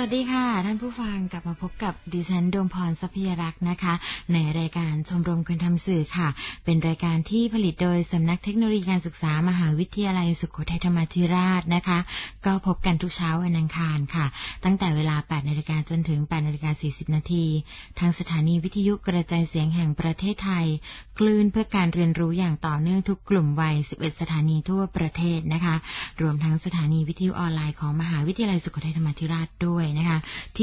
วัสดีค่ะท่านผู้ฟังกลับมาพบกับดิฉันดวงพรทรัพยรักษ์นะคะในรายการชมรมคนทำสื่อค่ะเป็นรายการที่ผลิตโดยสำนักเทคโนโลยีการศึกษามหาวิทยาลัยสุโขทัยธรรมาธิราชนะคะก็พบกันทุกเช้าวันอังคารค่ะตั้งแต่เวลา 8:00 นจนถึง 8:40 นทางสถานีวิทยุกระจายเสียงแห่งประเทศไทยคลื่นเพื่อการเรียนรู้อย่างต่อเนื่องทุกกลุ่มวัย11สถานีทั่วประเทศนะคะรวมทั้งสถานีวิทยุออนไลน์ของมหาวิทยาลัยสุโขทัยธรรมาธิราชด้วยนะคะที่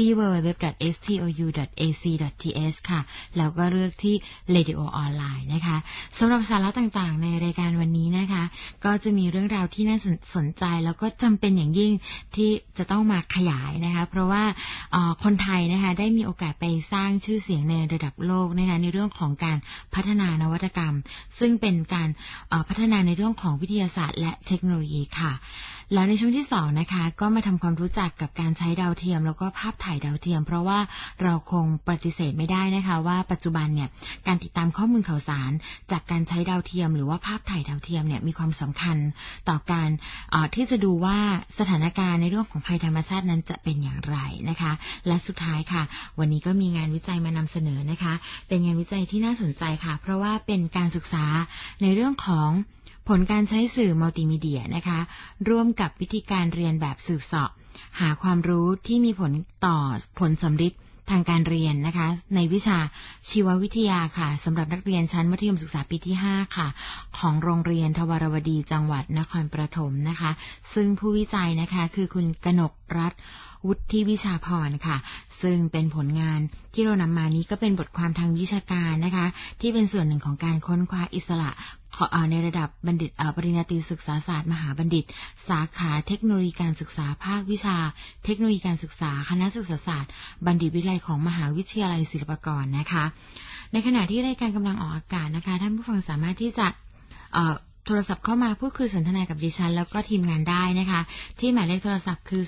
www.stou.ac.th ค่ะแล้วก็เลือกที่ Radio ออนไลน์นะคะสำหรับสาระต่างๆในรายการวันนี้นะคะก็จะมีเรื่องราวที่น่าสนใจแล้วก็จำเป็นอย่างยิ่งที่จะต้องมาขยายนะคะเพราะว่าคนไทยนะคะได้มีโอกาสไปสร้างชื่อเสียงในระดับโลกนะคะในเรื่องของการพัฒนานวัตกรรมซึ่งเป็นการพัฒนาในเรื่องของวิทยาศาสตร์และเทคโนโลยีค่ะแล้วในช่วงที่2นะคะก็มาทำความรู้จักกับการใช้ดาวเทียมแล้วก็ภาพถ่ายดาวเทียมเพราะว่าเราคงปฏิเสธไม่ได้นะคะว่าปัจจุบันเนี่ยการติดตามข้อมูลข่าวสารจากการใช้ดาวเทียมหรือว่าภาพถ่ายดาวเทียมเนี่ยมีความสำคัญต่อการที่จะดูว่าสถานการณ์ในเรื่องของภัยธรรมชาตินั้นจะเป็นอย่างไรนะคะและสุดท้ายค่ะวันนี้ก็มีงานวิจัยมานำเสนอนะคะเป็นงานวิจัยที่น่าสนใจค่ะเพราะว่าเป็นการศึกษาในเรื่องของผลการใช้สื่อมัลติมีเดียนะคะร่วมกับวิธีการเรียนแบบสืบเสาะหาความรู้ที่มีผลต่อผลสำฤทธิ์ทางการเรียนนะคะในวิชาชีววิทยาค่ะสำหรับนักเรียนชั้นมัธยมศึกษาปีที่5ค่ะของโรงเรียนทวารวดีจังหวัดนครปฐมนะคะซึ่งผู้วิจัยนะคะคือคุณกนกรัตน์วุฒิวิชาพรค่ะซึ่งเป็นผลงานที่เรานำมานี้ก็เป็นบทความทางวิชาการนะคะที่เป็นส่วนหนึ่งของการค้นคว้าอิสระในระดับบัณฑิตปริญญาตรีศึกษาศาสตร์มหาบัณฑิตสาขาเทคโนโลยีการศึกษาภาควิชาเทคโนโลยีการศึกษาคณะศึกษาศาสตร์บัณฑิตวิทยาลัยของมหาวิทยาลัยศิลปากรนะคะในขณะที่รายการกำลังออกอากาศนะคะท่านผู้ฟังสามารถที่จะโทรศัพท์เข้ามาพูดคุยสนทนากับดิฉันแล้วก็ทีมงานได้นะคะที่หมายเลขโทรศัพท์คือ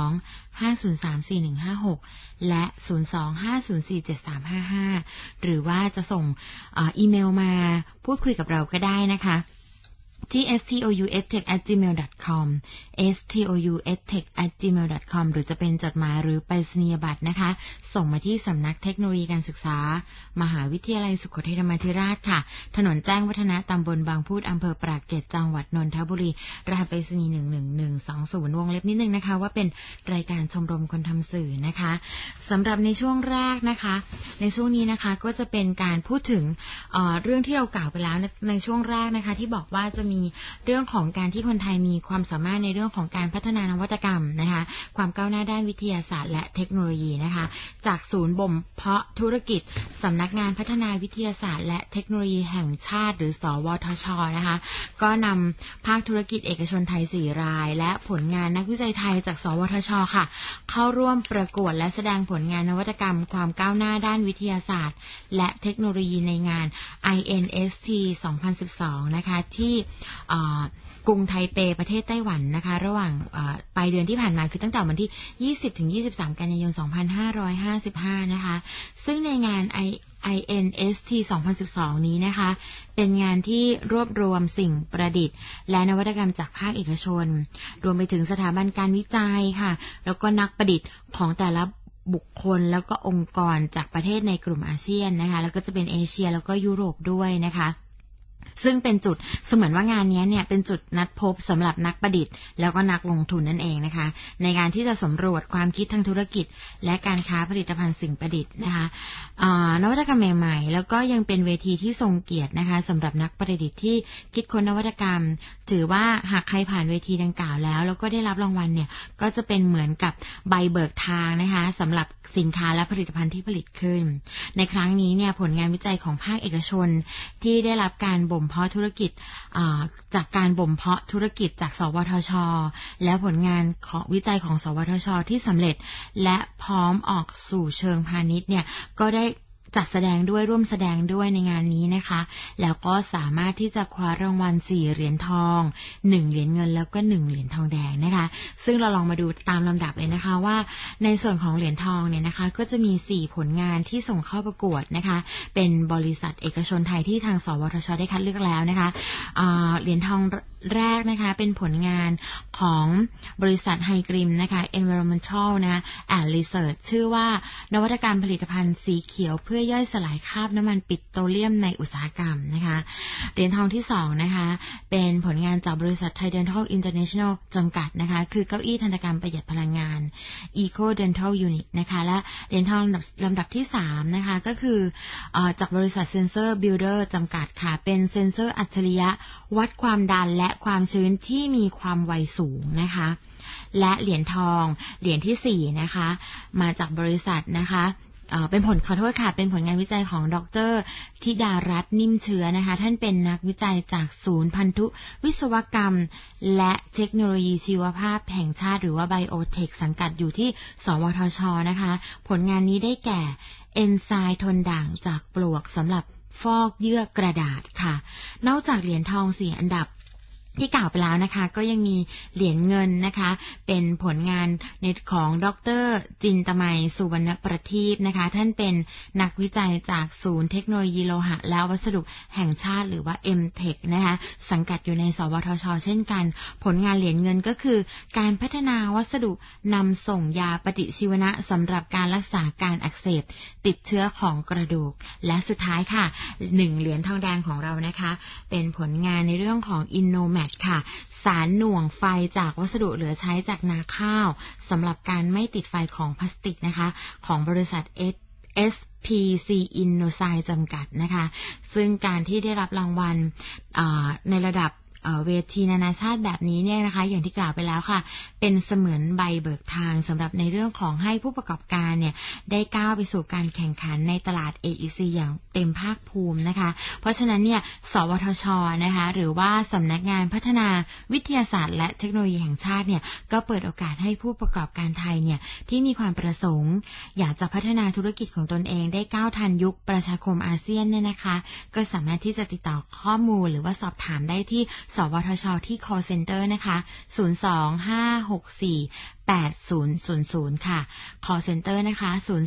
02-503-4156และ02-504-7355หรือว่าจะส่งอีเมลมาพูดคุยกับเราก็ได้นะคะที่ stousedtech@gmail.com stousedtech@gmail.com หรือจะเป็นจดหมายหรือไปรษณียบัตรนะคะส่งมาที่สำนักเทคโนโลยีการศึกษามหาวิทยาลัยสุโขทัยธรรมาธิราชค่ะถนนแจ้งวัฒนะตำบลบางพูดอำเภอปากเกร็ดจังหวัดนนทบุรีรหัสไปรษณีย์11120วงเล็บนิดนึงนะคะว่าเป็นรายการชมรมคนทำสื่อนะคะสำหรับในช่วงแรกนะคะในช่วงนี้นะคะก็จะเป็นการพูดถึงเรื่องที่เรากล่าวไปแล้วในช่วงแรกนะคะที่บอกว่าจะมีเรื่องของการที่คนไทยมีความสามารถในเรื่องของการพัฒนานวัตกรรมนะคะความก้าวหน้าด้านวิทยาศาสตร์และเทคโนโลยีนะคะจากศูนย์บ่มเพาะธุรกิจสำนักงานพัฒนาวิทยาศาสตร์และเทคโนโลยีแห่งชาติหรือสวทช.นะคะก็นำภาคธุรกิจเอกชนไทย4รายและผลงานนักวิจัยไทยจากสวทช.ค่ะเข้าร่วมประกวดและแสดงผลงานนวัตกรรมความก้าวหน้าด้านวิทยาศาสตร์และเทคโนโลยีในงาน INST 2012นะคะที่กรุงไทเปประเทศไต้หวันนะคะระหว่างปลายเดือนที่ผ่านมาคือตั้งแต่วันที่ 20-23 กันยายน 2555 นะคะซึ่งในงาน INST 2012 นี้นะคะเป็นงานที่รวบรวมสิ่งประดิษฐ์และนวัตกรรมจากภาคเอกชนรวมไปถึงสถาบันการวิจัยค่ะแล้วก็นักประดิษฐ์ของแต่ละบุคคลแล้วก็องค์กรจากประเทศในกลุ่มอาเซียนนะคะแล้วก็จะเป็นเอเชียแล้วก็ยุโรปด้วยนะคะซึ่งเป็นจุดเสมือนว่างานนี้เนี่ยเป็นจุดนัดพบสำหรับนักประดิษฐ์แล้วก็นักลงทุนนั่นเองนะคะในการที่จะสำรวจความคิดทางธุรกิจและการค้าผลิตภัณฑ์สิ่งประดิษฐ์นะคะนวัตกรรมใหม่ๆแล้วก็ยังเป็นเวทีที่ทรงเกียรตินะคะสำหรับนักประดิษฐ์ที่คิดค้นนวัตกรรมถือว่าหากใครผ่านเวทีดังกล่าวแล้วก็ได้รับรางวัลเนี่ยก็จะเป็นเหมือนกับใบเบิกทางนะคะสำหรับสินค้าและผลิตภัณฑ์ที่ผลิตขึ้นในครั้งนี้เนี่ยผลงานวิจัยของภาคเอกชนที่ได้รับการบ่มเพาะธุรกิจจากการบ่มเพาะธุรกิจจากสวทช.และผลงานของวิจัยของสวทช.ที่สำเร็จและพร้อมออกสู่เชิงพาณิชย์เนี่ยก็ได้จัดแสดงด้วยร่วมแสดงด้วยในงานนี้นะคะแล้วก็สามารถที่จะคว้ารางวัล4เหรียญทอง1เหรียญเงินแล้วก็1เหรียญทองแดงนะคะซึ่งเราลองมาดูตามลำดับเลยนะคะว่าในส่วนของเหรียญทองเนี่ยนะคะก็จะมี4ผลงานที่ส่งเข้าประกวดนะคะเป็นบริษัทเอกชนไทยที่ทางสวทช.ได้คัดเลือกแล้วนะคะเหรียญทองแรกนะคะเป็นผลงานของบริษัทไฮกริมนะคะ Environmental นะ and Research ชื่อว่านวัตกรรมผลิตภัณฑ์สีเขียวเพื่อย่อยสลายคราบน้ำมันปิโตรเลียมในอุตสาหกรรมนะคะเหรียญทองที่2นะคะเป็นผลงานจากบริษัท Thai Dental International จำกัดนะคะคือเก้าอี้ทันตกรรมประหยัดพลังงาน Eco Dental Unit นะคะและเหรียญทองลำดับที่3นะคะก็คือจากบริษัท Sensor Builder จำกัดค่ะเป็นเซ็นเซอร์อัจฉริยะวัดความดันและความชื้นที่มีความไวสูงนะคะและเหรียญทองเหรียญที่4นะคะมาจากบริษัทนะคะเป็นผลงานวิจัยของดร.ธิดารัตน์นิ่มเชื้อนะคะท่านเป็นนักวิจัยจากศูนย์พันธุวิศวกรรมและเทคโนโลยีชีวภาพแห่งชาติหรือว่าไบโอเทคสังกัดอยู่ที่สวทช.นะคะผลงานนี้ได้แก่เอนไซม์ทนด่างจากปลวกสำหรับฟอกเยื่อกระดาษค่ะนอกจากเหรียญทอง4อันดับที่กล่าวไปแล้วนะคะก็ยังมีเหรียญเงินนะคะเป็นผลงานในของดร.จินตมัยสุวรรณประทีปนะคะท่านเป็นนักวิจัยจากศูนย์เทคโนโลยีโลหะและวัสดุแห่งชาติหรือว่า MTech นะคะสังกัดอยู่ในสวทช.เช่นกันผลงานเหรียญเงินก็คือการพัฒนาวัสดุนำส่งยาปฏิชีวนะสำหรับการรักษาการอักเสบติดเชื้อของกระดูกและสุดท้ายค่ะ1เหรียญทองแดงของเรานะคะเป็นผลงานในเรื่องของ Innomat ค่ะสารหน่วงไฟจากวัสดุเหลือใช้จากนาข้าวสำหรับการไม่ติดไฟของพลาสติกนะคะของบริษัท SPC Innosign จำกัดนะคะซึ่งการที่ได้รับรางวัลในระดับเวทีนานาชาติแบบนี้เนี่ยนะคะอย่างที่กล่าวไปแล้วค่ะเป็นเสมือนใบเบิกทางสำหรับในเรื่องของให้ผู้ประกอบการเนี่ยได้ก้าวไปสู่การแข่งขันในตลาด AEC อย่างเต็มภาคภูมินะคะเพราะฉะนั้นเนี่ยสวทช.นะคะหรือว่าสำนักงานพัฒนาวิทยาศาสตร์และเทคโนโลยีแห่งชาติเนี่ยก็เปิดโอกาสให้ผู้ประกอบการไทยเนี่ยที่มีความประสงค์อยากจะพัฒนาธุรกิจของตนเองได้ก้าวทันยุคประชาคมอาเซียนเนี่ยนะคะก็สามารถที่จะติดต่อข้อมูลหรือว่าสอบถามได้ที่สวทช.ที่ call center นะคะ 025648000 ค่ะ call center นะคะ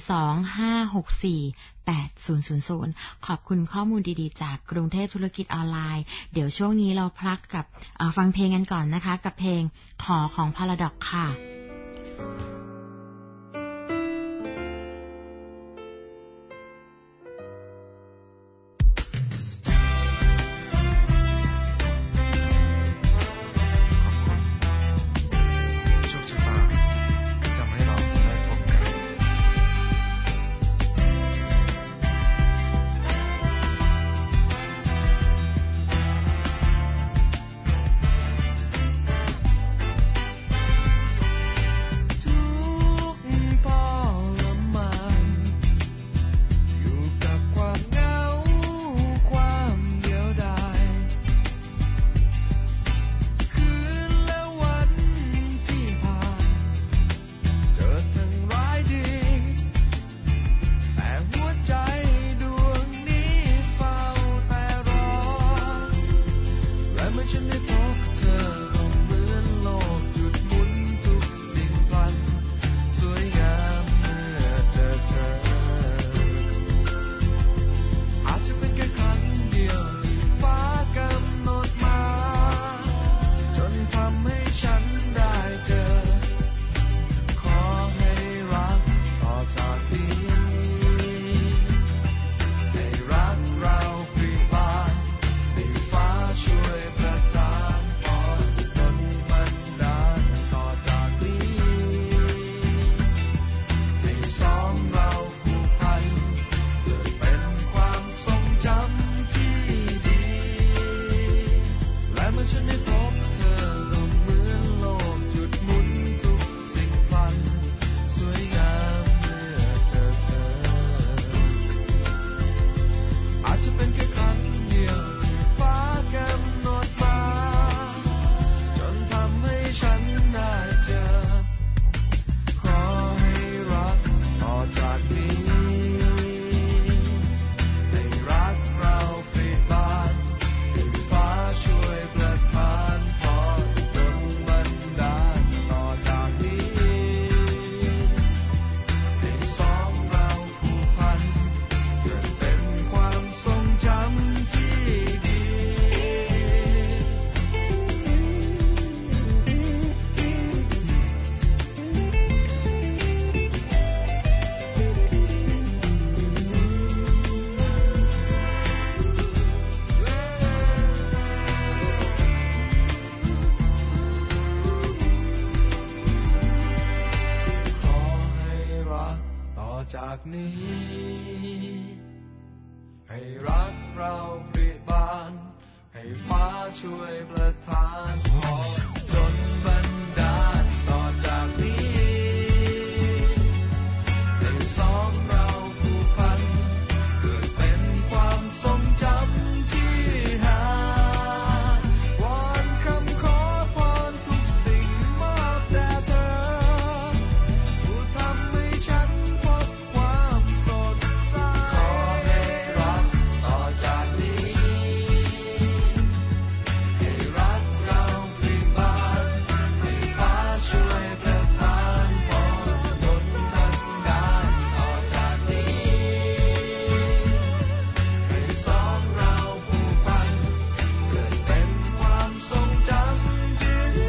025648000 ขอบคุณข้อมูลดีๆจากกรุงเทพธุรกิจออนไลน์เดี๋ยวช่วงนี้เราพักกับฟังเพลงกันก่อนนะคะกับเพลงขอของ Paradox ค่ะช่วยประทานพรดลบันดาลต่อจากนี้ให้สองเราผูกพันเกิดเป็นความทรงจำที่หาวอนคำขอพรทุกสิ่งมอบแด่เธอผู้ทำให้ฉันพบความสดใสขอให้รักต่อจากนี้ให้รักเราพลีบานให้ฟ้าช่วยประทานพรดลบันดาลต่อจากนี้ให้สองเราผูกพันเกิดเป็นความทรงจำที่ดี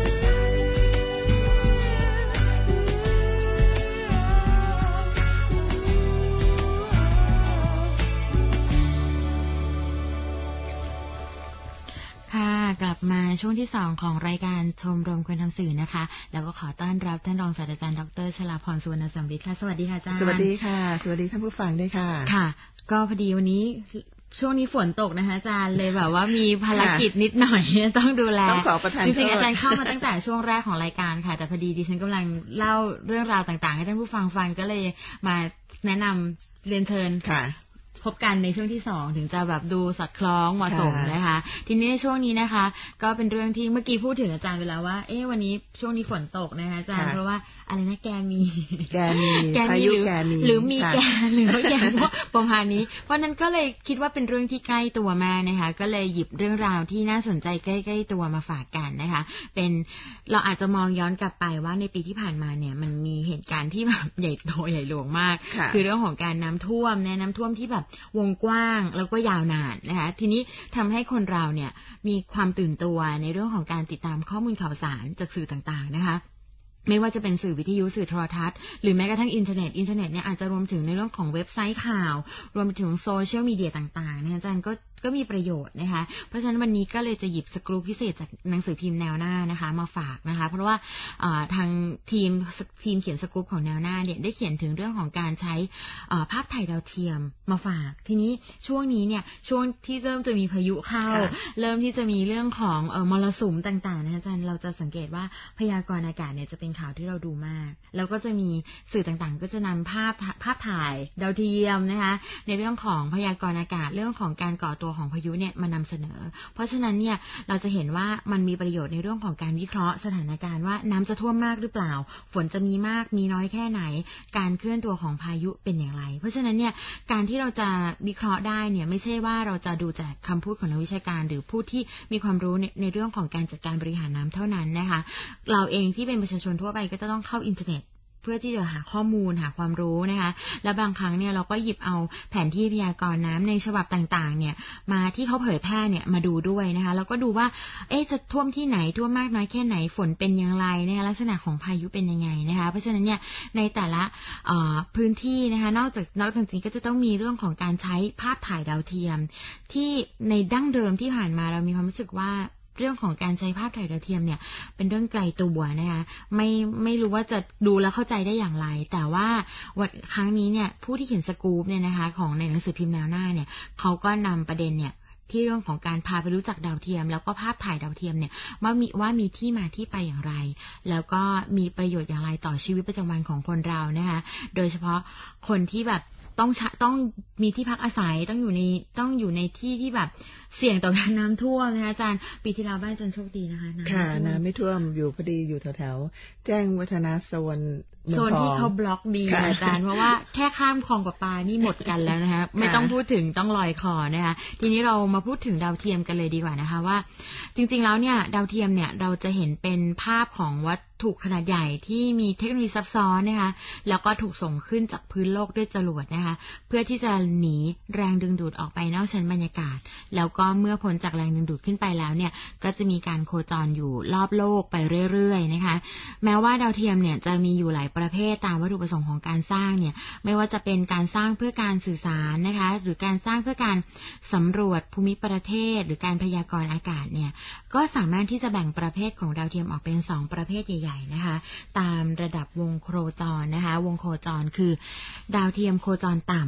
ค่ะกลับมาช่วงที่2ของรายการชมรมคนทำสื่อนะคะแล้วก็ขอต้อนรับท่านรองศาสตราจารย์ดร.ชลาภรณ์ สุวรรณสัมฤทธิ์ค่ะสวัสดีค่ะอาจารย์สวัสดีค่ะสวัสดีท่านผู้ฟังด้วยค่ะค่ะก็พอดีวันนี้ช่วงนี้ฝนตกนะคะอาจารย์เลยแบบว่ามีภารกิจนิดหน่อยต้องดูแลต้องขอประทานโทษจริงๆอาจารย์เข้ามาตั้งแต่ช่วงแรกของรายการค่ะแต่พอดีดิฉันกำลังเล่าเรื่องราวต่างๆให้ท่านผู้ฟังฟังก็เลยมาแนะนำเรียนเชิญค่ะพบกันในช่วงที่2ถึงจะแบบดูสอดคล้องเหมาะสมนะคะทีนี้ในช่วงนี้นะคะก็เป็นเรื่องที่เมื่อกี้พูดถึงอาจารย์ไปแล้วว่าวันนี้ช่วงนี้ฝนตกนะคะอาจารย์เพราะว่าอะไรนะแกมีพายุแกมีหรือมีแกหรือแกประมาณนี้เพราะนั้นก็เลยคิดว่าเป็นเรื่องที่ใกล้ตัวมากนะคะก็เลยหยิบเรื่องราวที่น่าสนใจใกล้ๆตัวมาฝากกันนะคะเป็นเราอาจจะมองย้อนกลับไปว่าในปีที่ผ่านมาเนี่ยมันมีเหตุการณ์ที่แบบใหญ่โตใหญ่หลวงมากคือเรื่องของการน้ำท่วมน้ำท่วมที่แบบวงกว้างแล้วก็ยาวนานนะคะทีนี้ทำให้คนเราเนี่ยมีความตื่นตัวในเรื่องของการติดตามข้อมูลข่าวสารจากสื่อต่างๆนะคะไม่ว่าจะเป็นสื่อวิทยุสื่อโทรทัศน์หรือแม้กระทั่งอินเทอร์เน็ตเนี่ยอาจจะรวมถึงในเรื่องของเว็บไซต์ข่าวรวมไปถึงโซเชียลมีเดียต่างๆเนี่ยอาจารย์ก็มีประโยชน์นะคะเพราะฉะนั้นวันนี้ก็เลยจะหยิบสกู๊ปพิเศษจากหนังสือพิมพ์แนวหน้านะคะมาฝากนะคะเพราะว่าทางทีมเขียนสกู๊ปของแนวหน้าเนี่ยได้เขียนถึงเรื่องของการใช้ภาพถ่ายดาวเทียมมาฝากทีนี้ช่วงนี้เนี่ยช่วงที่เริ่มจะมีพายุเข้าเริ่มที่จะมีเรื่องของมรสุมต่างๆนะอาจารย์เราจะสังเกตว่าพยากรณ์อากาศเนี่ยจะเป็นข่าวที่เราดูมากแล้วก็จะมีสื่อต่างๆก็จะนำภาพถ่ายดาวเทียมนะคะในเรื่องของพยากรณ์อากาศเรื่องของการก่อตัวของพายุเนี่ยมานำเสนอเพราะฉะนั้นเนี่ยเราจะเห็นว่ามันมีประโยชน์ในเรื่องของการวิเคราะห์สถานการณ์ว่าน้ำจะท่วมมากหรือเปล่าฝนจะมีมากมีน้อยแค่ไหนการเคลื่อนตัวของพายุเป็นอย่างไรเพราะฉะนั้นเนี่ยการที่เราจะวิเคราะห์ได้เนี่ยไม่ใช่ว่าเราจะดูจากคำพูดของนักวิชาการหรือผู้ที่มีความรู้ในเรื่องของการจัดการบริหารน้ำเท่านั้นนะคะเราเองที่เป็นประชาชนทั่วไปก็จะต้องเข้าอินเทอร์เน็ตเพื่อที่จะหาข้อมูลหาความรู้นะคะและบางครั้งเนี่ยเราก็หยิบเอาแผนที่พยากรณ์น้ำในฉบับต่างๆเนี่ยมาที่เขาเผยแพร่เนี่ยมาดูด้วยนะคะแล้วก็ดูว่าจะท่วมที่ไหนท่วมมากน้อยแค่ไหนฝนเป็นอย่างไรนะคะลักษณะของพายุเป็นยังไงนะคะเพราะฉะนั้นเนี่ยในแต่ละพื้นที่นะคะนอกจากนี้ก็จะต้องมีเรื่องของการใช้ภาพถ่ายดาวเทียมที่ในดั้งเดิมที่ผ่านมาเรามีความรู้สึกว่าเรื่องของการใช้ภาพถ่ายดาวเทียมเนี่ยเป็นเรื่องไกลตัวนะคะไม่รู้ว่าจะดูแล้วเข้าใจได้อย่างไรแต่ว่าวันครั้งนี้เนี่ยผู้ที่เขียนสกู๊ปเนี่ยนะคะของในหนังสือพิมพ์แนวหน้าเนี่ยเขาก็นำประเด็นเนี่ยที่เรื่องของการพาไปรู้จักดาวเทียมแล้วก็ภาพถ่ายดาวเทียมเนี่ยว่ามีที่มาที่ไปอย่างไรแล้วก็มีประโยชน์อย่างไรต่อชีวิตประจำวันของคนเรานะคะโดยเฉพาะคนที่แบบต้องมีที่พักอาศัยต้องอยู่ในที่ที่แบบเสี่ยงต่อการน้ำท่วมนะคะอาจารย์ปีที่แล้วบ้านอาจารย์โชคดีนะคะน้ำไม่ท่วมอยู่พอดีอยู่แถวๆแจ้งวัฒนะโซนที่เขาบล็อกดีอาจารย์เพราะว่าแค่ข้ามคลองประปานี่หมดกันแล้วนะคะไม่ต้องพูดถึงต้องลอยคอนะคะทีนี้เรามาพูดถึงดาวเทียมกันเลยดีกว่านะคะว่าจริงๆแล้วเนี่ยดาวเทียมเนี่ยเราจะเห็นเป็นภาพของวัตถุขนาดใหญ่ที่มีเทคโนโลยีซับซ้อนนะคะแล้วก็ถูกส่งขึ้นจากพื้นโลกด้วยจรวดนะคะเพื่อที่จะหนีแรงดึงดูดออกไปนอกชั้นบรรยากาศแล้วก็เมื่อพ้นจากแรงดึงดูดขึ้นไปแล้วเนี่ยก็จะมีการโคจรอยู่รอบโลกไปเรื่อยๆนะคะแม้ว่าดาวเทียมเนี่ยจะมีอยู่หลายประเภทตามวัตถุประสงค์ของการสร้างเนี่ยไม่ว่าจะเป็นการสร้างเพื่อการสื่อสารนะคะหรือการสร้างเพื่อการสำรวจภูมิประเทศหรือการพยากรณ์อากาศเนี่ยก็สามารถที่จะแบ่งประเภทของดาวเทียมออกเป็น2ประเภทใหญ่ๆนะคะตามระดับวงโคจรนะคะวงโคจรคือดาวเทียมโคจรต่ำ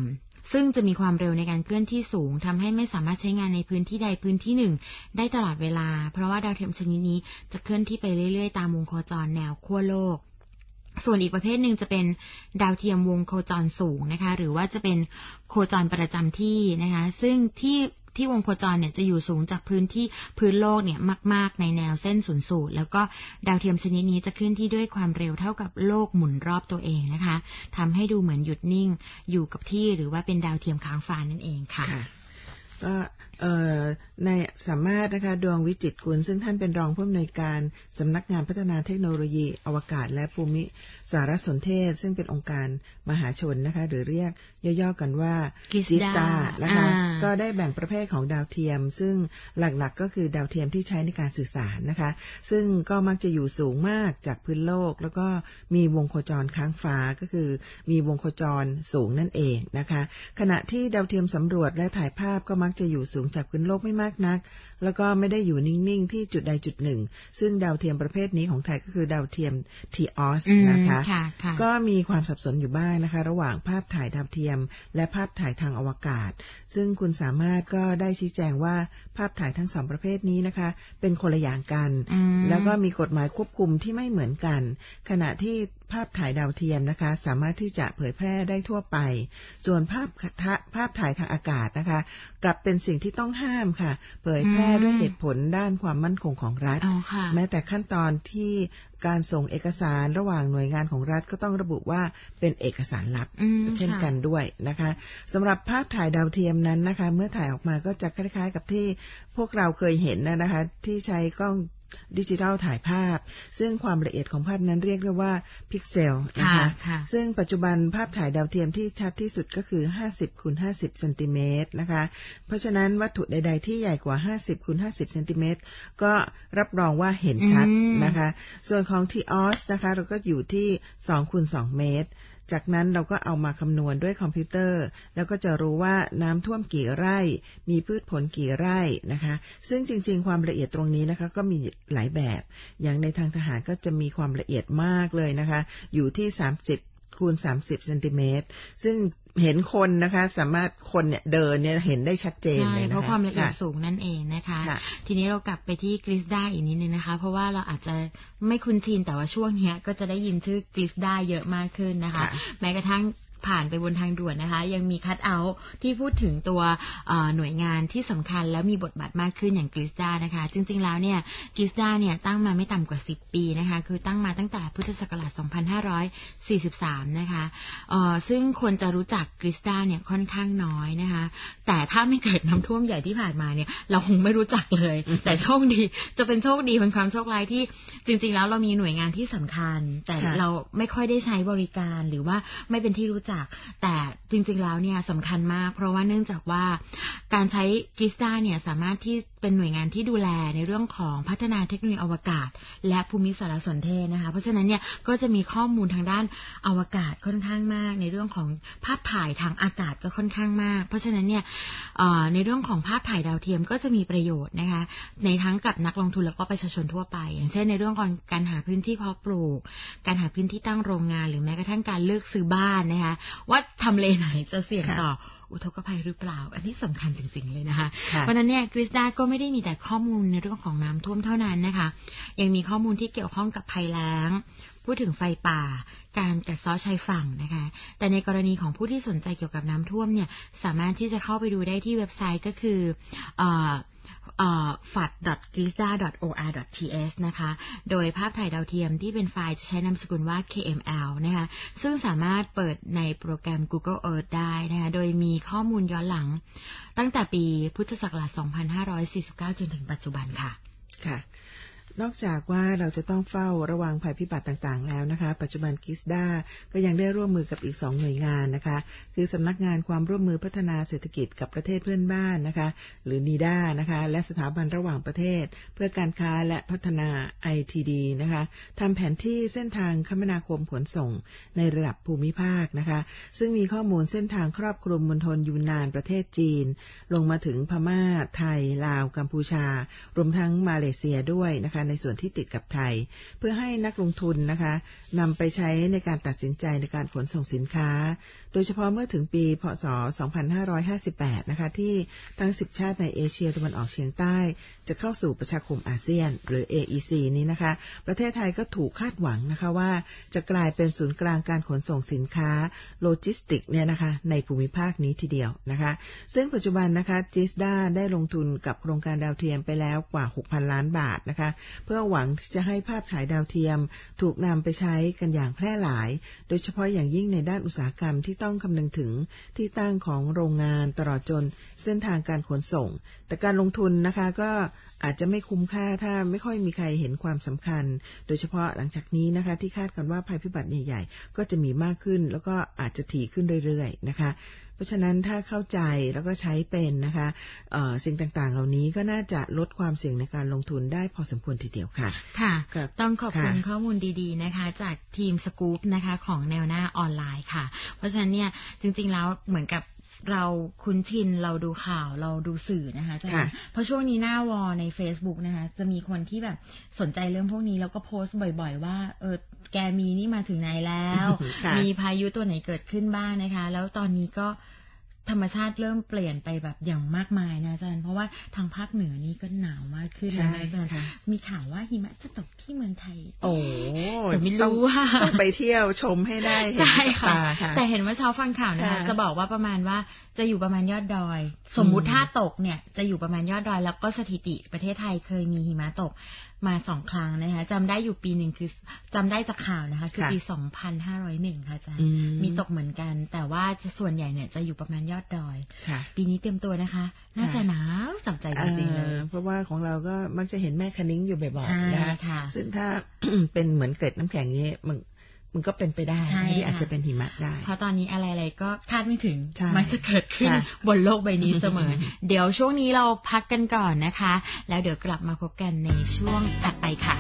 ซึ่งจะมีความเร็วในการเคลื่อนที่สูงทำให้ไม่สามารถใช้งานในพื้นที่ใดพื้นที่หนึ่งได้ตลอดเวลาเพราะว่าดาวเทียมชนิดนี้จะเคลื่อนที่ไปเรื่อยๆตามวงโคจรแนวขั้วโลกส่วนอีกประเภทหนึ่งจะเป็นดาวเทียมวงโคจรสูงนะคะหรือว่าจะเป็นโคจรประจำที่นะคะซึ่งที่วงโคจรเนี่ยจะอยู่สูงจากพื้นโลกเนี่ยมากๆในแนวเส้นศูนย์สูตรแล้วก็ดาวเทียมชนิดนี้จะเคลื่อนที่ด้วยความเร็วเท่ากับโลกหมุนรอบตัวเองนะคะทำให้ดูเหมือนหยุดนิ่งอยู่กับที่หรือว่าเป็นดาวเทียมค้างฟ้านั่นเองค่ะก็ในสามารถนะคะดวงวิจิตรกุลซึ่งท่านเป็นรองผู้อำนวยการสำนักงานพัฒนาเทคโนโลยีอวกาศและภูมิสารสนเทศซึ่งเป็นองค์การมหาชนนะคะหรือเรียกย่อๆกันว่ากิสตานะคะก็ได้แบ่งประเภทของดาวเทียมซึ่งหลักๆก็คือดาวเทียมที่ใช้ในการสื่อสารนะคะซึ่งก็มักจะอยู่สูงมากจากพื้นโลกแล้วก็มีวงโคจรค้างฟ้าก็คือมีวงโคจรสูงนั่นเองนะคะขณะที่ดาวเทียมสำรวจและถ่ายภาพก็มักจะอยู่สูงจากพื้นโลกไม่มากนักแล้วก็ไม่ได้อยู่นิ่งๆที่จุดใดจุดหนึ่งซึ่งดาวเทียมประเภทนี้ของไทยก็คือดาวเทียม TEOS นะคะก็มีความสับสนอยู่บ้างนะคะระหว่างภาพถ่ายดาวเทียมและภาพถ่ายทางอวกาศซึ่งคุณสามารถก็ได้ชี้แจงว่าภาพถ่ายทั้งสองประเภทนี้นะคะเป็นคนละอย่างกันแล้วก็มีกฎหมายควบคุมที่ไม่เหมือนกันขณะที่ภาพถ่ายดาวเทียมนะคะสามารถที่จะเผยแพร่ได้ทั่วไปส่วนภาพถ่ายทางอากาศนะคะกลับเป็นสิ่งที่ต้องห้ามค่ะเผยแพร่ด้วยเหตุผลด้านความมั่นคงของรัฐแม้แต่ขั้นตอนที่การส่งเอกสารระหว่างหน่วยงานของรัฐก็ต้องระบุว่าเป็นเอกสารลับเช่นกันด้วยนะคะสำหรับภาพถ่ายดาวเทียมนั้นนะคะเมื่อถ่ายออกมาก็จะคล้ายๆกับที่พวกเราเคยเห็นนะคะที่ใช้กล้องดิจิทัลถ่ายภาพซึ่งความละเอียดของภาพนั้นเรียกได้ว่าพิกเซลนะคะซึ่งปัจจุบันภาพถ่ายดาวเทียมที่ชัดที่สุดก็คือ50 คูณ 50 เซนติเมตรนะคะเพราะฉะนั้นวัตถุใดๆที่ใหญ่กว่า50 คูณ 50 เซนติเมตรก็รับรองว่าเห็นชัดนะคะส่วนของ TEOS นะคะเราก็อยู่ที่2 คูณ 2 เมตรจากนั้นเราก็เอามาคำนวณด้วยคอมพิวเตอร์แล้วก็จะรู้ว่าน้ำท่วมกี่ไร่มีพืชผลกี่ไร่นะคะซึ่งจริงๆความละเอียดตรงนี้นะคะก็มีหลายแบบอย่างในทางทหารก็จะมีความละเอียดมากเลยนะคะอยู่ที่30 คูณ 30 เซนติเมตรซึ่งเห็นคนนะคะสามารถคนเนี่ยเดินเนี่ยเห็นได้ชัดเจนเลยนะคะเพราะความละเอียดสูงนั่นเองนะคะทีนี้เรากลับไปที่กริสดาอีกนิดนึงนะคะเพราะว่าเราอาจจะไม่คุ้นชินแต่ว่าช่วงนี้ก็จะได้ยินชื่อกริสดาเยอะมากขึ้นนะคะแม้กระทั่งผ่านไปบนทางด่วนนะคะยังมีคัทเอาท์ที่พูดถึงตัวหน่วยงานที่สำคัญแล้วมีบทบาทมากขึ้นอย่างกริสดานะคะจริงๆแล้วเนี่ยกริสดาเนี่ยตั้งมาไม่ต่ำกว่า10 ปีนะคะคือตั้งมาตั้งแต่พุทธศักราช2543นะคะซึ่งคนจะรู้จักกริสดาเนี่ยค่อนข้างน้อยนะคะแต่ถ้าไม่เกิดน้ำท่วมใหญ่ที่ผ่านมาเนี่ยเราคงไม่รู้จักเลยแต่โชคดีจะเป็นโชคดีเป็นความโชคร้ายที่จริงๆแล้วเรามีหน่วยงานที่สำคัญแต่เราไม่ค่อยได้ใช้บริการหรือว่าไม่เป็นที่รู้จักแต่จริงๆแล้วเนี่ยสำคัญมากเพราะว่าเนื่องจากว่าการใช้กริสดาเนี่ยสามารถที่เป็นหน่วยงานที่ดูแลในเรื่องของพัฒนาเทคโนโลยีอวกาศและภูมิสารสนเทศนะคะเพราะฉะนั้นเนี่ยก็จะมีข้อมูลทางด้านอวกาศค่อนข้างมากในเรื่องของภาพถ่ายทางอากาศก็ค่อนข้างมากเพราะฉะนั้นเนี่ยในเรื่องของภาพถ่ายดาวเทียมก็จะมีประโยชน์นะคะในทั้งกับนักลงทุนแล้วก็ประชาชนทั่วไปอย่างเช่นในเรื่องของการหาพื้นที่เพาะปลูกการหาพื้นที่ตั้งโรงงานหรือแม้กระทั่งการเลือกซื้อบ้านนะคะว่าทำเลไหนจะเสี่ยงต่ออุทกภัยหรือเปล่าอันนี้สำคัญจริงๆเลยนะคะเพราะนั้นเนี่ยกริสดาก็ไม่ได้มีแต่ข้อมูลในเรื่องของน้ำท่วมเท่านั้นนะคะยังมีข้อมูลที่เกี่ยวข้องกับภัยแล้งพูดถึงไฟป่าการกัดเซาะชายฝั่งนะคะแต่ในกรณีของผู้ที่สนใจเกี่ยวกับน้ำท่วมเนี่ยสามารถที่จะเข้าไปดูได้ที่เว็บไซต์ก็คือfat.grisda.or.th นะคะโดยภาพถ่ายดาวเทียมที่เป็นไฟล์จะใช้นามสกุลว่า KML นะคะซึ่งสามารถเปิดในโปรแกรม Google Earth ได้นะคะโดยมีข้อมูลย้อนหลังตั้งแต่ปีพุทธศักราช2549จนถึงปัจจุบันค่ะค่ะนอกจากว่าเราจะต้องเฝ้าระวังภัยพิบัติต่างๆแล้วนะคะปัจจุบันกริสดาก็ยังได้ร่วมมือกับอีก2หน่วยงานนะคะคือสำนักงานความร่วมมือพัฒนาเศรษฐกิจกับประเทศเพื่อนบ้านนะคะหรือ NIDA นะคะและสถาบันระหว่างประเทศเพื่อการค้าและพัฒนา ITD นะคะทำแผนที่เส้นทางคมนาคมขนส่งในระดับภูมิภาคนะคะซึ่งมีข้อมูลเส้นทางครอบคลุมมณฑลยูนนานประเทศจีนลงมาถึงพม่าไทยลาวกัมพูชารวมทั้งมาเลเซียด้วยนะคะในส่วนที่ติดกับไทยเพื่อให้นักลงทุนนะคะนำไปใช้ในการตัดสินใจในการขนส่งสินค้าโดยเฉพาะเมื่อถึงปีพ.ศ. 2558นะคะที่ทั้ง10ชาติในเอเชียตะวันออกเฉียงใต้จะเข้าสู่ประชาคมอาเซียนหรือ AEC นี้นะคะประเทศไทยก็ถูกคาดหวังนะคะว่าจะกลายเป็นศูนย์กลางการขนส่งสินค้าโลจิสติกเนี่ยนะคะในภูมิภาคนี้ทีเดียวนะคะซึ่งปัจจุบันนะคะจิสด้าได้ลงทุนกับโครงการดาวเทียมไปแล้วกว่า 6,000 ล้านบาทนะคะเพื่อหวังจะให้ภาพถ่ายดาวเทียมถูกนำไปใช้กันอย่างแพร่หลายโดยเฉพาะอย่างยิ่งในด้านอุตสาหกรรมที่ต้องคำนึงถึงที่ตั้งของโรงงานตลอดจนเส้นทางการขนส่งแต่การลงทุนนะคะก็อาจจะไม่คุ้มค่าถ้าไม่ค่อยมีใครเห็นความสำคัญโดยเฉพาะหลังจากนี้นะคะที่คาดกันว่าภัยพิบัติใหญ่ๆก็จะมีมากขึ้นแล้วก็อาจจะถี่ขึ้นเรื่อยๆนะคะเพราะฉะนั้นถ้าเข้าใจแล้วก็ใช้เป็นนะคะสิ่งต่างๆเหล่านี้ก็น่าจะลดความเสี่ยงในการลงทุนได้พอสมควรทีเดียวค่ะค่ะต้องขอบคุณข้อมูลดีๆนะคะจากทีมสกู๊ปนะคะของแนวหน้าออนไลน์ค่ะเพราะฉะนั้นเนี่ยจริงๆแล้วเหมือนกับเราคุ้นชินเราดูข่าวเราดูสื่อนะคะอาจารย์เพราะช่วงนี้หน้าวอลใน Facebook นะคะจะมีคนที่แบบสนใจเรื่องพวกนี้แล้วก็โพสต์บ่อยๆว่าแกมีนี่มาถึงไหนแล้ว มีพายุตัวไหนเกิดขึ้นบ้างนะคะแล้วตอนนี้ก็ธรรมชาติเริ่มเปลี่ยนไปแบบอย่างมากมายนะอาจารย์เพราะว่าทางภาคเหนือนี่ก็หนาวมากขึ้นนะอาจารย์มีข่าวว่าหิมะจะตกที่เมืองไทยแต่ไม่รู้ว่าต้องไปเที่ยวชมให้ได้ใช่ค่ะแต่เห็นว่าเช้าฟังข่าวนะคะจะบอกว่าประมาณว่าจะอยู่ประมาณยอดดอยสมมุติถ้าตกเนี่ยจะอยู่ประมาณยอดดอยแล้วก็สถิติประเทศไทยเคยมีหิมะตกมา2 ครั้งนะคะจำได้อยู่ปีหนึ่งคือจำได้จากข่าวนะคะคือปี2501ค่ะอาจารย์มีตกเหมือนกันแต่ว่าส่วนใหญ่เนี่ยจะอยู่ประมาณยอดดอยปีนี้เตรียมตัวนะคะน่าจะหนาวจับใจจริงๆเลยเพราะว่าของเราก็มักจะเห็นแม่คะนิ้งอยู่บ่อยๆนะคะซึ่งถ้า เป็นเหมือนเกล็ดน้ำแข็งนี้มันก็เป็นไปได้ที่อาจจะเป็นหิมะได้เพราะตอนนี้อะไรๆก็คาดไม่ถึงมันจะเกิดขึ้นบนโลกใบนี้เสมอ เดี๋ยวช่วงนี้เราพักกันก่อนนะคะแล้วเดี๋ยวกลับมาพบกันในช่วงถัดไปค่ะ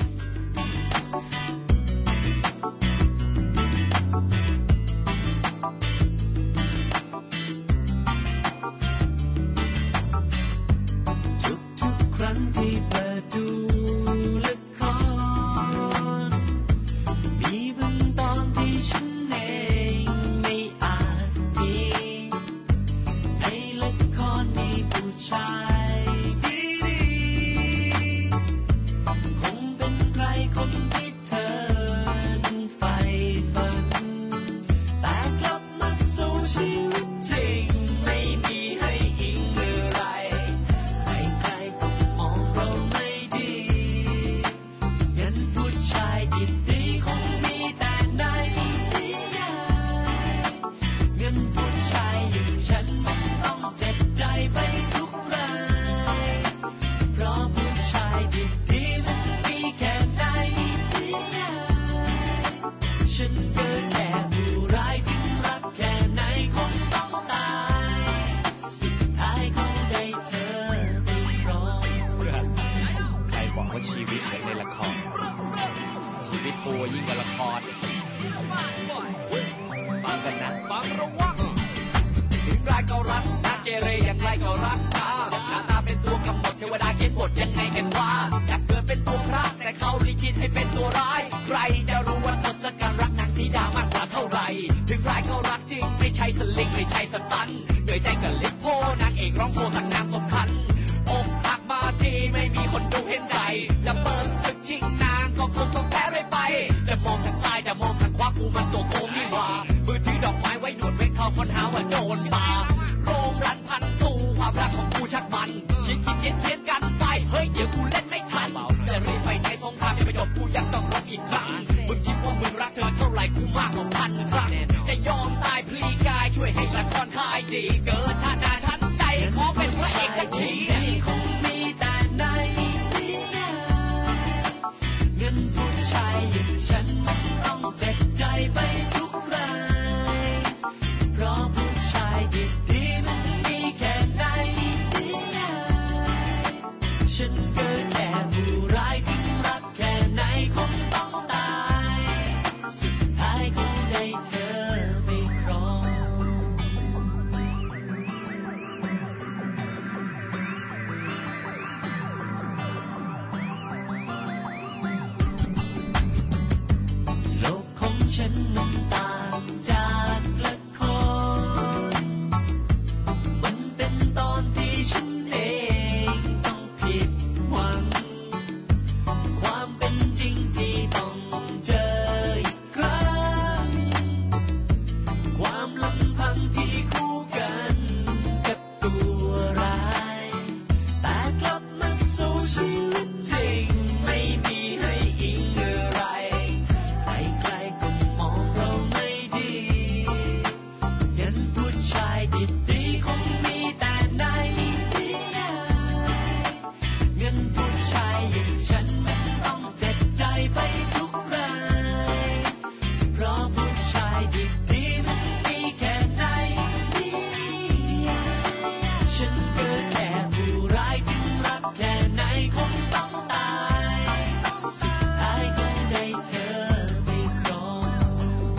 กันผู้ชายอย่างฉันมันต้องเจ็บใจไปทุกรายเพราะผู้ชายดีๆมันมีแค่ในนิยายฉันก็แค่ผู้ร้ายถึงรักแค่ไหนคงต้องตายสุดท้ายคงได้เธอไปครอง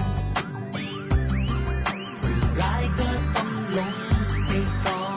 ผู้ร้ายก็ต้องลงไปก่อน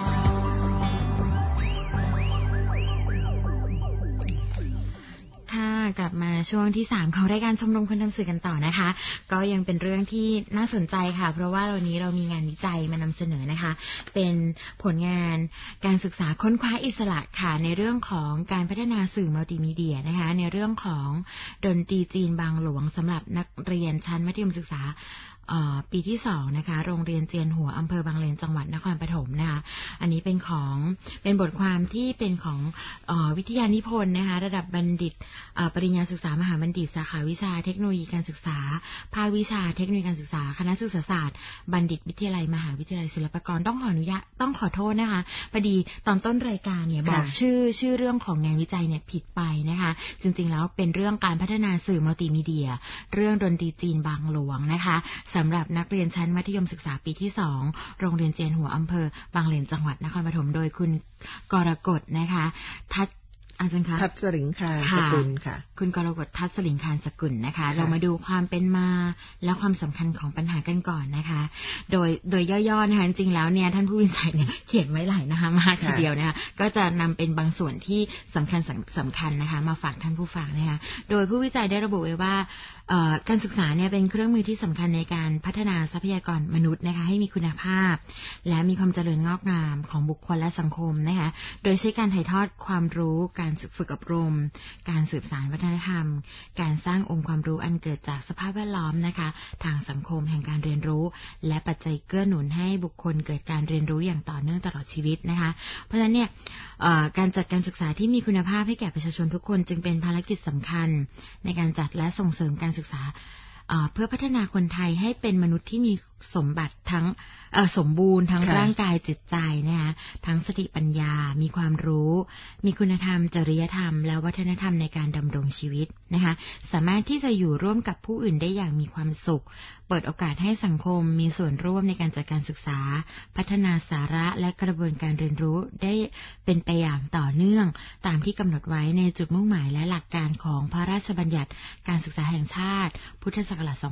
กลับมาช่วงที่3ของรายการชมรมคนทำสื่อกันต่อนะคะก็ยังเป็นเรื่องที่น่าสนใจค่ะเพราะว่าวันนี้เรามีงานวิจัยมานำเสนอนะคะเป็นผลงานการศึกษาค้นคว้าอิสระค่ะในเรื่องของการพัฒนาสื่อมัลติมีเดียนะคะในเรื่องของดนตรีจีนบางหลวงสำหรับนักเรียนชั้นมัธยมศึกษาปีที่2นะคะโรงเรียนเจียนหัวอำเภอบางเลนจังหวัดนครปฐมนะคะอันนี้เป็นบทความที่เป็นของวิทยานิพนธ์นะคะระดับบัณฑิตปริญญาศึกษามหาบัณฑิตสาขาวิชาเทคโนโลยีการศึกษาภาควิชาเทคโนโลยีการศึกษาคณะศึกษาศาสตร์บัณฑิตวิทยาลัยมหาวิทยาลัยศิลปากรต้องขอโทษนะคะพอดีตอนต้นรายการเนี่ยบอกชื่อเรื่องของงานวิจัยเนี่ยผิดไปนะคะจริงๆแล้วเป็นเรื่องการพัฒนาสื่อมัลติมีเดียเรื่องดนตรีจีนบางหลวงนะคะสำหรับนักเรียนชั้นมัธยมศึกษาปีที่2โรงเรียนเจียนหัวอำเภอบางเลนจังหวัดนครปฐมโดยคุณกรกฎนะคะอาจารย์คะทัศลิงคารสกุลค่ะคุณกรกฎทัศลิงคารสกุลนะคะเรามาดูความเป็นมาและความสำคัญของปัญหากันก่อนนะคะโดยย่อๆนะคะจริงๆแล้วเนี่ยท่านผู้วิจัยเนี่ยเขียนไว้หลายนะคะมากทีเดียวนะคะก็จะนำเป็นบางส่วนที่สำคัญนะคะมาฝากท่านผู้ฟังนะคะโดยผู้วิจัยได้ระบุไว้ว่าการศึกษาเนี่ยเป็นเครื่องมือที่สำคัญในการพัฒนาทรัพยากรมนุษย์นะคะให้มีคุณภาพและมีความเจริญงอกงามของบุคคลและสังคมนะคะโดยใช้การถ่ายทอดความรู้การฝึกอบรมการสืบสานวัฒนธรรมการสร้างองค์ความรู้อันเกิดจากสภาพแวดล้อมนะคะทางสังคมแห่งการเรียนรู้และปัจจัยเกื้อหนุนให้บุคคลเกิดการเรียนรู้อย่างต่อเนื่องตลอดชีวิตนะคะเพราะฉะนั้นเนี่ยการจัดการศึกษาที่มีคุณภาพให้แก่ประชาชนทุกคนจึงเป็นภารกิจสำคัญในการจัดและส่งเสริมการศึกษาเพื่อพัฒนาคนไทยให้เป็นมนุษย์ที่มีสมบัติทั้งสมบูรณ์ทั้งร่างกายจิตใจนะคะทั้งสติปัญญามีความรู้มีคุณธรรมจริยธรรมและวัฒนธรรมในการดำรงชีวิตนะคะสามารถที่จะอยู่ร่วมกับผู้อื่นได้อย่างมีความสุขเปิดโอกาสให้สังคมมีส่วนร่วมในการจัดการศึกษาพัฒนาสาระและกระบวนการเรียนรู้ได้เป็นไปอย่างต่อเนื่องตามที่กำหนดไว้ในจุดมุ่งหมายและหลักการของพระราชบัญญัติการศึกษาแห่งชาติพุทธศักราช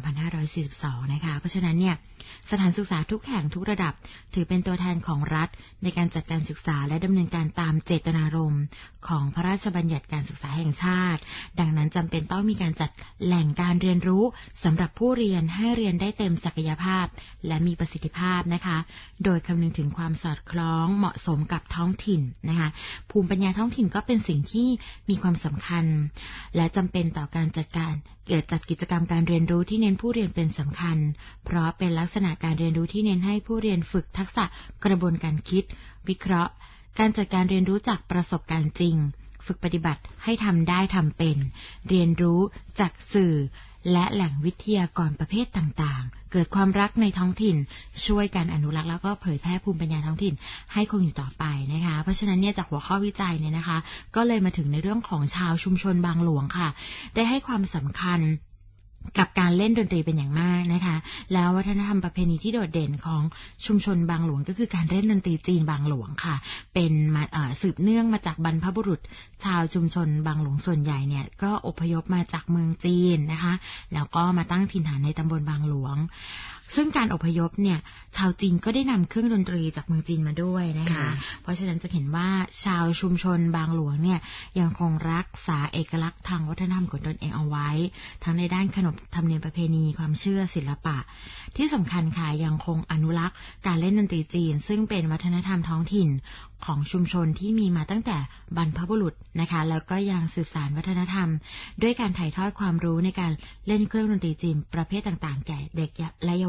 2542 นะคะเพราะฉะนั้นเนี่ยสถานศึกษาทุกแห่งทุกระดับถือเป็นตัวแทนของรัฐในการจัดการศึกษาและดำเนินการตามเจตนารมณ์ของพระราชบัญญัติการศึกษาแห่งชาติดังนั้นจำเป็นต้องมีการจัดแหล่งการเรียนรู้สำหรับผู้เรียนให้เรียนได้เต็มศักยภาพและมีประสิทธิภาพนะคะโดยคำนึงถึงความสอดคล้องเหมาะสมกับท้องถิ่นนะคะภูมิปัญญาท้องถิ่นก็เป็นสิ่งที่มีความสำคัญและจำเป็นต่อการจัดกิจกรรมการเรียนรู้ที่เน้นผู้เรียนเป็นสำคัญเพราะเป็นลักษณะการเรียนรู้ที่เน้นให้ผู้เรียนฝึกทักษะกระบวนการคิดวิเคราะห์การจัดการเรียนรู้จากประสบการณ์จริงฝึกปฏิบัติให้ทำได้ทำเป็นเรียนรู้จากสื่อและแหล่งวิทยากรประเภทต่างๆเกิดความรักในท้องถิ่นช่วยการอนุรักษ์แล้วก็เผยแพร่ภูมิปัญญาท้องถิ่นให้คงอยู่ต่อไปนะคะเพราะฉะนั้นเนี่ยจากหัวข้อวิจัยเนี่ยนะคะก็เลยมาถึงในเรื่องของชาวชุมชนบางหลวงค่ะได้ให้ความสำคัญกับการเล่นดนตรีเป็นอย่างมากนะคะแล้ววัฒนธรรมประเพณีที่โดดเด่นของชุมชนบางหลวงก็คือการเล่นดนตรีจีนบางหลวงค่ะเป็นสืบเนื่องมาจากบรรพบุรุษชาวชุมชนบางหลวงส่วนใหญ่เนี่ยก็อพยพมาจากเมืองจีนนะคะแล้วก็มาตั้งถิ่นฐานในตำบลบางหลวงซึ่งการอพยพเนี่ยชาวจีนก็ได้นำเครื่องดนตรีจากเมืองจีนมาด้วยนะคะเพราะฉะนั้นจะเห็นว่าชาวชุมชนบางหลวงเนี่ยยังคงรักษาเอกลักษณ์ทางวัฒนธรรมของตนเองเอาไว้ทั้งในด้านขนบธรรมเนียมประเพณีความเชื่อศิลปะที่สำคัญค่ะยังคงอนุรักษ์การเล่นดนตรีจีนซึ่งเป็นวัฒนธรรมท้องถิ่นของชุมชนที่มีมาตั้งแต่บรรพบุรุษนะคะแล้วก็ยังสืบสานวัฒนธรรมด้วยการถ่ายทอดความรู้ในการเล่นเครื่องดนตรีจีนประเภทต่างๆแก่เด็กและเยาว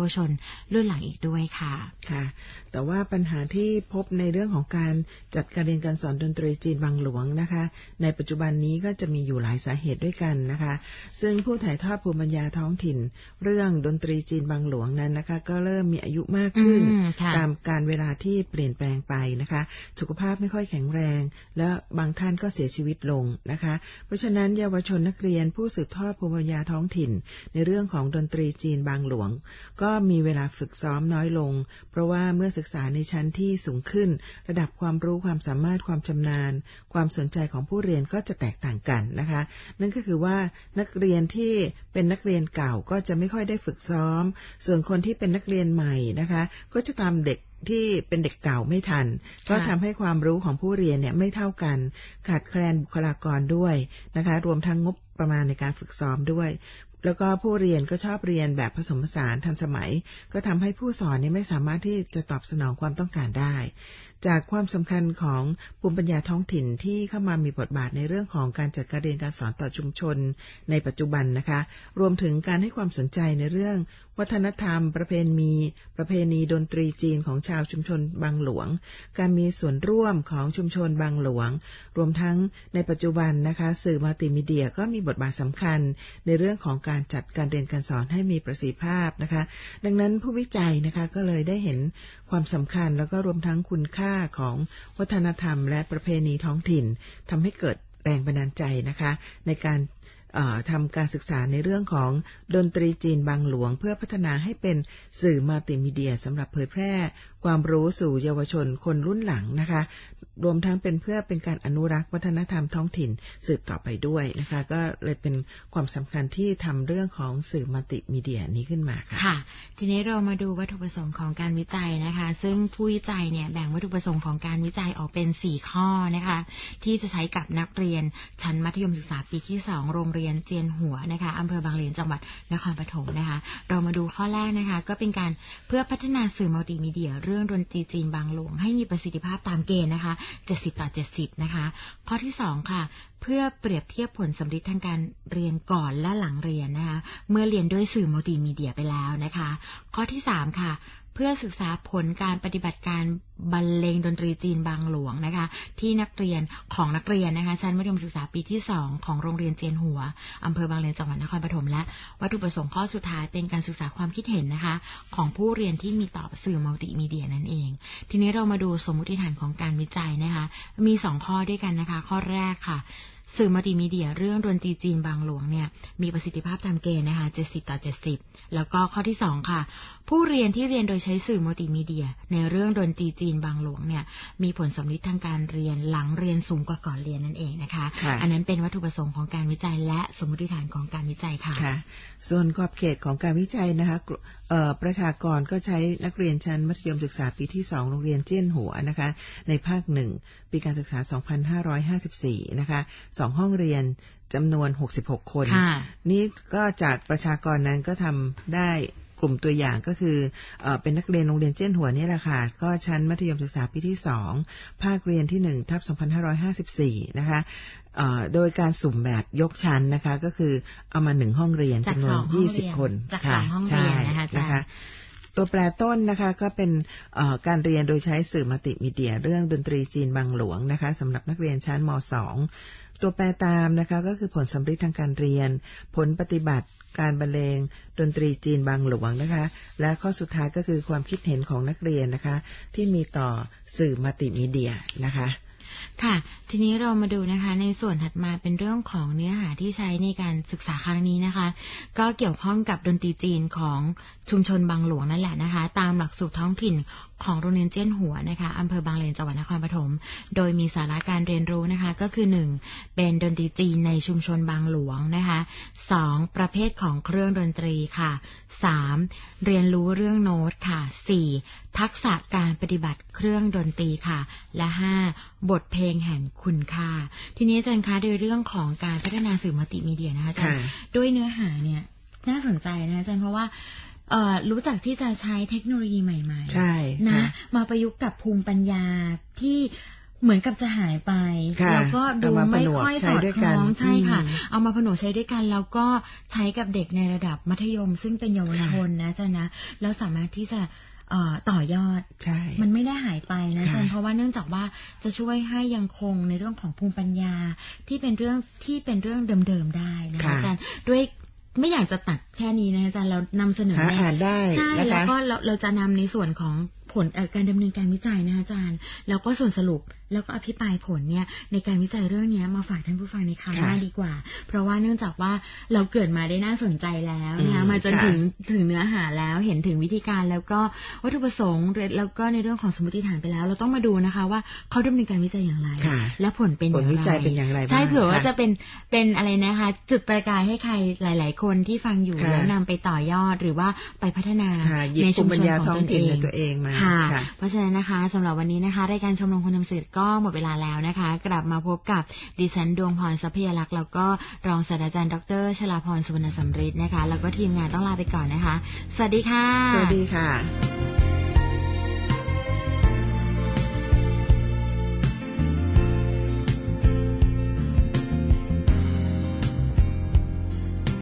ชนรุ่นหลังอีกด้วยค่ะค่ะแต่ว่าปัญหาที่พบในเรื่องของการจัดการเรียนการสอนดนตรีจีนบางหลวงนะคะในปัจจุบันนี้ก็จะมีอยู่หลายสาเหตุด้วยกันนะคะซึ่งผู้ถ่ายทอดภูมิปัญญาท้องถิ่นเรื่องดนตรีจีนบางหลวงนั้นนะคะก็เริ่มมีอายุมากขึ้นตามการเวลาที่เปลี่ยนแปลงไปนะคะสุขภาพไม่ค่อยแข็งแรงและบางท่านก็เสียชีวิตลงนะคะเพราะฉะนั้นเยาวชนนักเรียนผู้สืบทอดภูมิปัญญาท้องถิ่นในเรื่องของดนตรีจีนบางหลวงก็มีเวลาฝึกซ้อมน้อยลงเพราะว่าเมื่อศึกษาในชั้นที่สูงขึ้นระดับความรู้ความสามารถความชำนาญความสนใจของผู้เรียนก็จะแตกต่างกันนะคะนั่นก็คือว่านักเรียนที่เป็นนักเรียนเก่าก็จะไม่ค่อยได้ฝึกซ้อมส่วนคนที่เป็นนักเรียนใหม่นะคะก็จะตามเด็กที่เป็นเด็กเก่าไม่ทันก็ทำให้ความรู้ของผู้เรียนเนี่ยไม่เท่ากันขาดแคลนบุคลากรด้วยนะคะรวมทั้งงบประมาณในการฝึกซ้อมด้วยแล้วก็ผู้เรียนก็ชอบเรียนแบบผสมผสานทันสมัยก็ทำให้ผู้สอนเนี่ยไม่สามารถที่จะตอบสนองความต้องการได้จากความสำคัญของภูมิปัญญาท้องถิ่นที่เข้ามามีบทบาทในเรื่องของการจัดการเรียนการสอนต่อชุมชนในปัจจุบันนะคะรวมถึงการให้ความสนใจในเรื่องวัฒนธรรมประเพณีดนตรีจีนของชาวชุมชนบางหลวงการมีส่วนร่วมของชุมชนบางหลวงรวมทั้งในปัจจุบันนะคะสื่อมัลติมีเดียก็มีบทบาทสำคัญในเรื่องของการจัดการเรียนการสอนให้มีประสิทธิภาพนะคะดังนั้นผู้วิจัยนะคะก็เลยได้เห็นความสำคัญแล้วก็รวมทั้งคุณค่าของวัฒนธรรมและประเพณีท้องถิ่นทำให้เกิดแรงบันดาลใจนะคะในการทำการศึกษาในเรื่องของดนตรีจีนบางหลวงเพื่อพัฒนาให้เป็นสื่อมัลติมีเดียสำหรับเผยแพร่ความรู้สู่เยาวชนคนรุ่นหลังนะคะรวมทั้งเป็นเพื่อเป็นการอนุรักษ์วัฒนธรรมท้องถิ่นสืบต่อไปด้วยนะคะก็เลยเป็นความสำคัญที่ทำเรื่องของสื่อมัลติมีเดียนี้ขึ้นมาค่ะค่ะทีนี้เรามาดูวัตถุประสงค์ของการวิจัยนะคะซึ่งผู้วิจัยเนี่ยแบ่งวัตถุประสงค์ของการวิจัยออกเป็น4ข้อนะคะที่จะใช้กับนักเรียนชั้นมัธยมศึกษาปีที่2โรงเรียนเจียนหัวนะคะอำเภอบางเลนจังหวัดนครปฐมนะคะเรามาดูข้อแรกนะคะก็เป็นการเพื่อพัฒนาสื่อมัลติมีเดียเรื่องดนตรีจีนบางหลวงให้มีประสิทธิภาพตามเกณฑ์นะคะ70/70นะคะข้อที่2ค่ะเพื่อเปรียบเทียบผลสำลิดทางการเรียนก่อนและหลังเรียนนะคะเมื่อเรียนด้วยสื่อมัลติมีเดียไปแล้วนะคะข้อที่3ค่ะเพื่อศึกษาผลการปฏิบัติการบรรเลงดนตรีจีนบางหลวงนะคะที่นักเรียนนะคะชั้นมัธยมศึกษาปีที่2ของโรงเรียนเจียนหัวอำเภอบางเลนจังหวัดนครปฐมและวัตถุประสงค์ข้อสุดท้ายเป็นการศึกษาความคิดเห็นนะคะของผู้เรียนที่มีต่อสื่อมัลติมีเดียนั่นเองทีนี้เรามาดูสมมุติฐานของการวิจัยนะคะมี2ข้อด้วยกันนะคะข้อแรกค่ะสื่อมัลติมีเดียเรื่องดนตรีจีนบางหลวงเนี่ยมีประสิทธิภาพตามเกณฑ์นะคะ70/70แล้วก็ข้อที่2ค่ะผู้เรียนที่เรียนโดยใช้สื่อมัลติมีเดียในเรื่องดนตรีจีนบางหลวงเนี่ยมีผลสำลิดทางการเรียนหลังเรียนสูงกว่าก่อนเรียนนั่นเองนะคะอันนั้นเป็นวัตถุประสงค์ของการวิจัยและสมมุติฐานของการวิจัยค่ะส่วนขอบเขตของการวิจัยนะคะประชากรก็ใช้นักเรียนชั้นมัธยมศึกษาปีที่2โรงเรียนเจี้ยนหัวนะคะในภาค1ปีการศึกษา2554นะคะ2ห้องเรียนจำนวน66คนนี่ก็จากประชากรนั้นก็ทำได้กลุ่มตัวอย่างก็คือเป็นนักเรียนโรงเรียนเจี้ยนหัวนี่แหละค่ะก็ชั้นมัธยมศึกษาปีที่2ภาคเรียนที่1/2554นะคะโดยการสุ่มแบบยกชั้นนะคะก็คือเอามา1ห้องเรียนจำนวน20คนค่ะใช่นะคะตัวแปรต้นนะคะก็เป็นการเรียนโดยใช้สื่อมัลติมีเดียเรื่องดนตรีจีนบางหลวงนะคะสำหรับนักเรียนชั้นม.2 ตัวแปรตามนะคะก็คือผลสำลิดทางการเรียนผลปฏิบัติการบรรเลงดนตรีจีนบางหลวงนะคะและข้อสุดท้ายก็คือความคิดเห็นของนักเรียนนะคะที่มีต่อสื่อมัลติมีเดียนะคะค่ะทีนี้เรามาดูนะคะในส่วนถัดมาเป็นเรื่องของเนื้อหาที่ใช้ในการศึกษาครั้งนี้นะคะก็เกี่ยวข้องกับดนตรีจีนของชุมชนบางหลวงนั่นแหละนะคะตามหลักสูตรท้องถิ่นของโรงเรียนเจี้ยนหัวนะคะอำเภอบางเลนจังหวัดนครปฐมโดยมีสาระการเรียนรู้นะคะก็คือ1เป็นดนตรีจีนในชุมชนบางหลวงนะคะ2ประเภทของเครื่องดนตรีค่ะ3เรียนรู้เรื่องโน้ตค่ะ4ทักษะการปฏิบัติเครื่องดนตรีค่ะและ5บทเพลงแห่งคุณค่าทีนี้อาจารย์คะโดยเรื่องของการพัฒนาสื่อมัลติมีเดียนะคะอาจารย์ด้วยเนื้อหาเนี่ยน่าสนใจนะอาจารย์เพราะว่ารู้จักที่จะใช้เทคโนโลยีใหม่ๆนะมาประยุกต์กับภูมิปัญญาที่เหมือนกับจะหายไปแล้วก็ดูไม่ค่อยสอดคล้องใช่ค่ะเอามาผนวกใช้ด้วยกันแล้วก็ใช้กับเด็กในระดับมัธยมซึ่งเป็นเยาวชนนะจ๊ะนะแล้วสามารถที่จะต่อยอดมันไม่ได้หายไปนะจ๊ะเพราะว่าเนื่องจากว่าจะช่วยให้ยังคงในเรื่องของภูมิปัญญาที่เป็นเรื่องเดิมๆได้นะคะอาจารย์ด้วยไม่อยากจะตัดแค่นี้นะอาจารย์เรานำเสนออ่านได้ใช่แล้วก็เราจะนำในส่วนของผลการดำเนินการวิจัยนะอาจารย์แล้วก็ส่วนสรุปแล้วก็อภิปรายผลเนี่ยในการวิจัยเรื่องนี้มาฝากท่านผู้ฟังในคราวหน้าดีกว่าเพราะว่าเนื่องจากว่าเราเกิดมาได้น่าสนใจแล้วนะคะมาจนถึงเนื้อหาแล้วเห็นถึงวิธีการแล้วก็วัตถุประสงค์แล้วก็ในเรื่องของสมมติฐานไปแล้วเราต้องมาดูนะคะว่าเขาดำเนินการวิจัยอย่างไรและผลเป็นอย่างไรผลวิจัยเป็นอย่างไรใช่เผื่อว่าจะเป็นอะไรนะคะจุดประกายให้ใครหลายๆคนที่ฟังอยู่แล้วนำไปต่อยอดหรือว่าไปพัฒนาในชุมชนของตัวเองมาเพราะฉะนั้นนะคะสำหรับวันนี้นะคะรายการชมรมคนทำสื่อก็หมดเวลาแล้วนะคะกลับมาพบกับดิฉันดวงพรทรัพยลักษณ์แล้วก็รองศาสตราจารย์ดร.ชลาพรสุวรรณสำริดนะคะแล้วก็ทีมงานต้องลาไปก่อนนะคะสวัสดีค่ะสวัสดีค่ะ